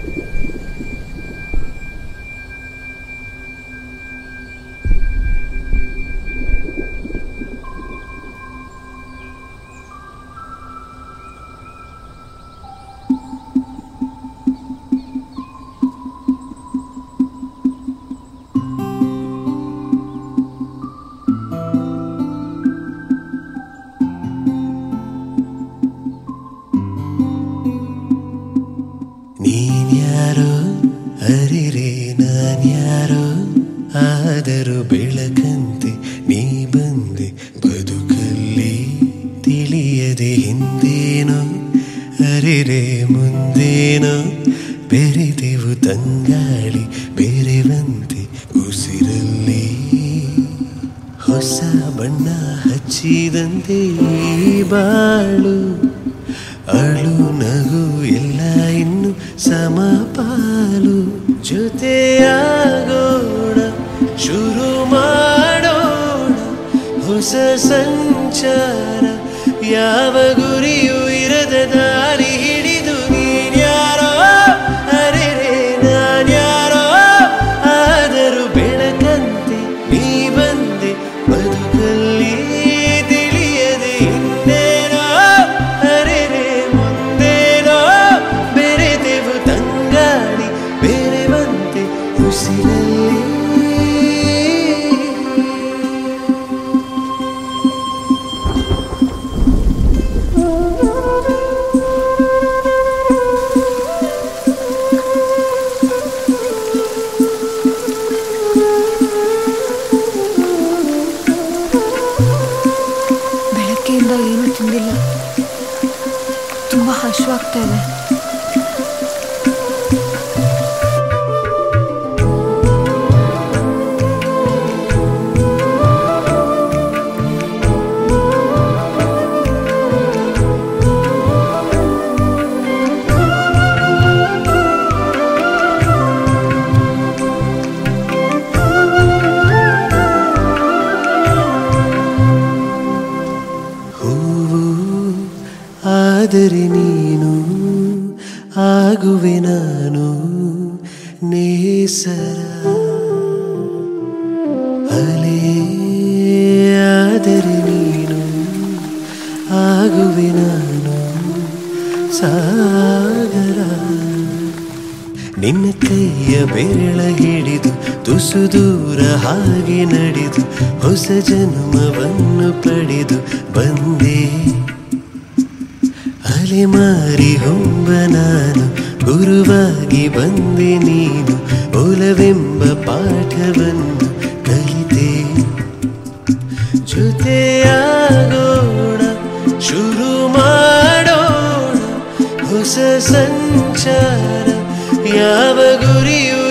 ಅರಿರೆ ನಾನ್ಯಾರೋ ಆದರೂ ಬೆಳಕಂತೆ ನೀ ಬಂದೆ ಬದುಕಲ್ಲಿ ತಿಳಿಯದೆ ಹಿಂದೇನೋ ಅರಿರೆ ಮುಂದೇನೋ ಬೆರೆದೆವು ತಂಗಾಳಿ ಬೆರೆವಂತೆ ಉಸಿರಲ್ಲಿ ಹೊಸ ಬಣ್ಣ ಹಚ್ಚಿದಂತೆ ಬಾಳು ಅಳು ನಗು ಎಲ್ಲ ಇನ್ನು ಸಮಪಾಲು ಜೊತೆಯಾಗೋಣ ಶುರು ಮಾಡೋಣ ಹೊಸ ಸಂಚಾರ ಯಾವ ಗುರಿಯೂ ಇರದ ದಾರಿ ಹಿಡಿದು ನೀನ್ಯಾರೋ ಅರೆರೆ ನಾನ್ಯಾರೋ ಆದರೂ ಬೆಳಕಂತೆ ನೀ ಬಂದೆ ಬದುಕಲ್ಲಿ ತಿಳಿಯದೆ ಹಿಂದೇನೋ ಅರೆರೆ ಮುಂದೇನೋ ಬೆರೆದೆವು ತಂಗಾಡಿ ಬೆರೆವಂತೆ ಉಸಿರಲ್ಲಿ ಬೆಳಗ್ಗೆಯಿಂದ ಏನೂ ತಿಂದಿಲ್ಲ, ತುಂಬ ಹಸಿವಾಗ್ತಾ ಇದೆ. ಆದರೆ ನೀನು ಆಗುವೆ ನಾನು ನೇಸರ ಅಲೆ ಆದರೆ ನೀನು ಆಗುವೆ ನಾನು ಸಾಗರ ನಿನ್ನ ಕೈಯ ಬೆರಳ ಹಿಡಿದು ತುಸು ದೂರ ಹಾಗೆ ನಡೆದು ಹೊಸ ಜನ್ಮವನ್ನು ಪಡೆದು ಬಂದೆ ಅಲೆಮಾರಿ ಹೊಂಬ ನಾನು ಗುರುವಾಗಿ ಬಂದೆ ನೀನು ಒಲವೆಂಬ ಪಾಠವನ್ನು ಕಲಿತೆ ಜೊತೆಯಾಗೋಣ ಶುರು ಮಾಡೋಣ ಹೊಸ ಸಂಚಾರ ಯಾವ ಗುರಿಯೂ